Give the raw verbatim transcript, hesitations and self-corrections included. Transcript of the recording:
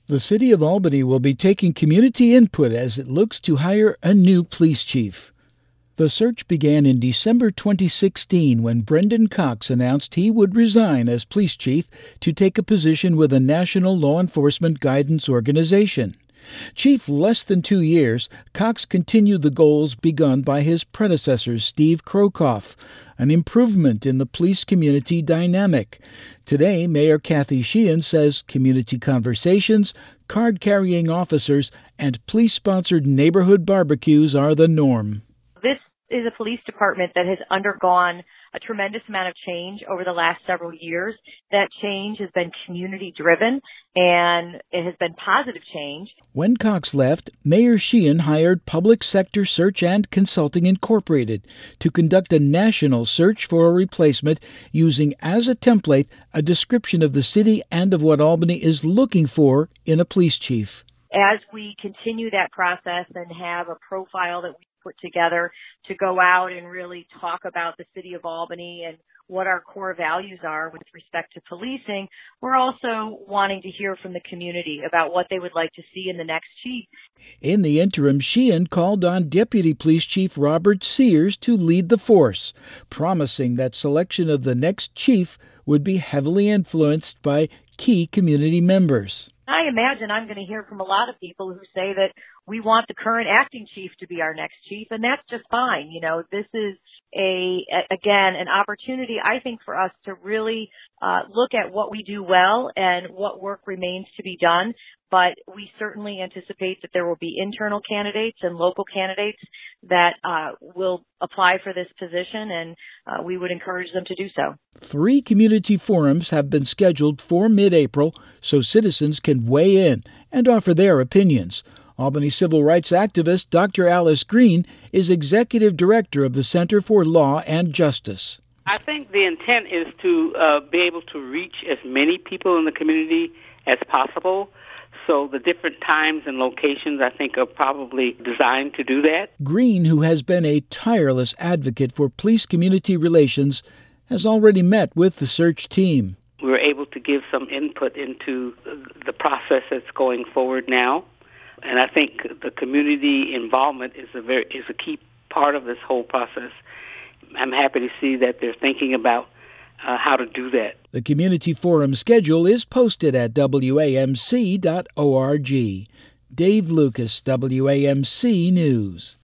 The City of Albany will be taking community input as it looks to hire a new police chief. The search began in December twenty sixteen when Brendan Cox announced he would resign as police chief to take a position with a national law enforcement guidance organization. Chief less than two years, Cox continued the goals begun by his predecessor, Steve Krokoff, an improvement in the police-community dynamic. Today, Mayor Kathy Sheehan says community conversations, card-carrying officers, and police-sponsored neighborhood barbecues are the norm. This is a police department that has undergone a tremendous amount of change over the last several years. That change has been community-driven, and it has been positive change. When Cox left, Mayor Sheehan hired Public Sector Search and Consulting Incorporated to conduct a national search for a replacement using as a template a description of the city and of what Albany is looking for in a police chief. As we continue that process and have a profile that we put together to go out and really talk about the city of Albany and what our core values are with respect to policing, we're also wanting to hear from the community about what they would like to see in the next chief. In the interim, Sheehan called on Deputy Police Chief Robert Sears to lead the force, promising that selection of the next chief would be heavily influenced by key community members. I imagine I'm going to hear from a lot of people who say that we want the current acting chief to be our next chief, and that's just fine. You know, this is a, again, an opportunity, I think, for us to really uh, look at what we do well and what work remains to be done. But we certainly anticipate that there will be internal candidates and local candidates that uh, will apply for this position, and uh, we would encourage them to do so. Three community forums have been scheduled for mid-April so citizens can weigh in and offer their opinions. Albany civil rights activist Doctor Alice Green is executive director of the Center for Law and Justice. I think the intent is to uh, be able to reach as many people in the community as possible. So the different times and locations, I think, are probably designed to do that. Green, who has been a tireless advocate for police-community relations, has already met with the search team. We were able to give some input into the process that's going forward now. And I think the community involvement is a very is a key part of this whole process. I'm happy to see that they're thinking about uh, how to do that. The community forum schedule is posted at W A M C dot org. Dave Lucas, W A M C News.